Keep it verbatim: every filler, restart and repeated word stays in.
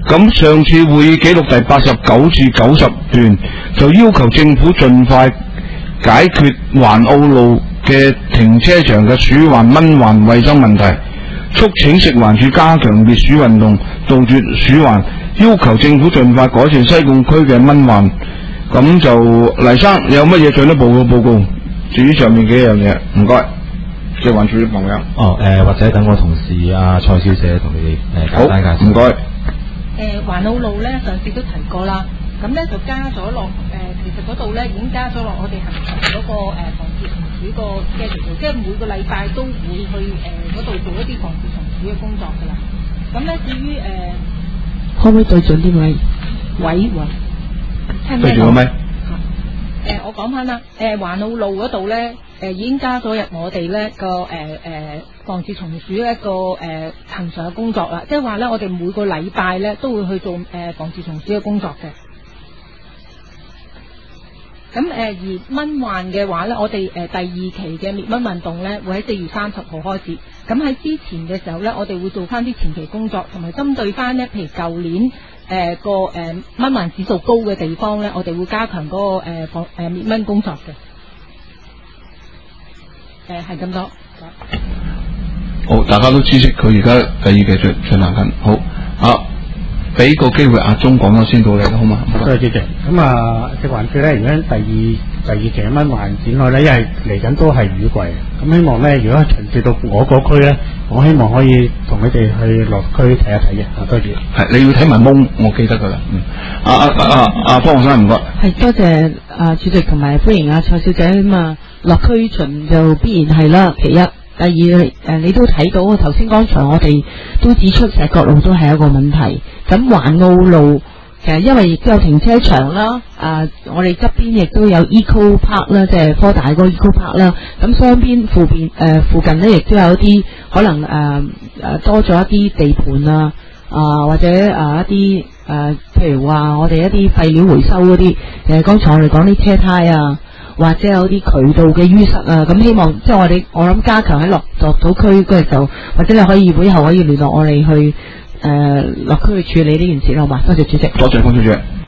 咁上次會議記錄第八十九至九十段就要求政府盡快解決環澳路嘅停車場嘅鼠患、蚊患衛生問題，促請食環署加強滅鼠運動，杜絕鼠患，要求政府盡快改善西貢區嘅蚊患。咁就黎生，你有乜嘢進一步嘅報告？至於上面幾樣嘢，唔該，食環署嘅朋友。 哦，誒、呃，或者等我同事阿蔡小姐同你哋誒簡單介紹。 好，唔該。 誒、呃，環澳路咧上次都提過啦，咁咧就加咗落誒，其實嗰度咧已經加咗落我哋行行嗰個誒防治蟲鼠個 schedule， 即係每個禮拜都會去誒嗰度做一啲防治蟲鼠嘅工作噶啦。咁咧至於誒，呃、 可唔可以對準啲位？ 位位，聽唔聽到？ 對住個咪。 誒、呃，我講翻啦，誒、呃，環澳路嗰度咧，誒、呃，已經加咗入我哋咧個誒誒防治蟲鼠一個誒恆常嘅工作啦，即係話咧，我哋每個禮拜咧都會去做誒、呃、防治蟲鼠嘅工作嘅。咁誒、呃，而蚊患嘅話咧，我哋誒、呃、第二期嘅滅蚊運動咧，會喺四月三十號開始。咁喺之前嘅時候咧，我哋會做翻啲前期工作，同埋針對翻咧，譬如舊年。誒、呃、個誒、呃、蚊患指數高嘅地方咧，我哋會加強嗰、那個誒防誒滅蚊工作嘅。誒係咁多。 好，大家都知悉佢而家第二期進進行緊。好，啊，俾個機會阿鐘講咗先到你啦，好嘛？ 多謝主席。咁啊，食環署咧，而家第二第二期嘅蚊患展開咧，因為嚟緊都係雨季，咁希望咧，如果巡視到我嗰區咧，我希望可以同你哋去落區睇一睇嘅。啊，多謝。係你要睇埋蒙，我記得噶啦。嗯。啊啊啊啊！方學生唔該。係多謝啊主席同埋歡迎啊蔡小姐咁啊，落區巡就必然係啦。其一。第二誒、呃，你都睇到，頭先剛才我哋都指出石角路都係一個問題。咁環澳路其實因為亦都有停車場啦，啊，我哋側邊亦都有 Eco Park 啦，即係科大嗰個 Eco Park 啦。咁雙邊附邊誒、呃、附近咧，亦都有一啲可能誒誒、呃、多咗一啲地盤啊，啊或者誒、呃、一啲誒、呃，譬如話我哋一啲廢料回收嗰啲，誒剛才我哋講啲車胎啊。或者有啲渠道嘅淤塞啊，咁希望即係我哋我諗加強喺落落島區嗰陣就，或者你可以會後可以聯絡我哋去誒落區去處理呢件事啦，好嘛？多謝主席。 多謝方小姐。